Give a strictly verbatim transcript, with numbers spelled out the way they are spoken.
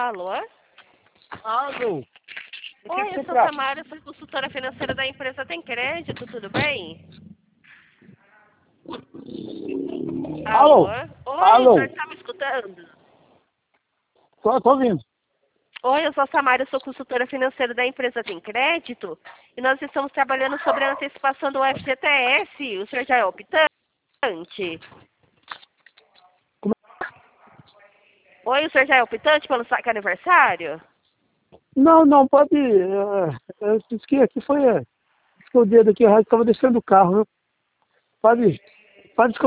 Alô? Alô? O que Oi, que eu você sou trata? Samara, sou consultora financeira da empresa Tem Crédito, tudo bem? Alô? Alô? Oi, o senhor Alô? está me escutando? Tô, tô ouvindo. Oi, eu sou Samara, sou consultora financeira da empresa Tem Crédito e nós estamos trabalhando sobre a antecipação do F G T S. O senhor já é optante? Como Oi, o senhor já é optante pelo saque aniversário? Não, não, pode ir. É, eu disse que aqui foi... É, disse que o dedo aqui, eu estava descendo do carro, viu? Pode ir. Pode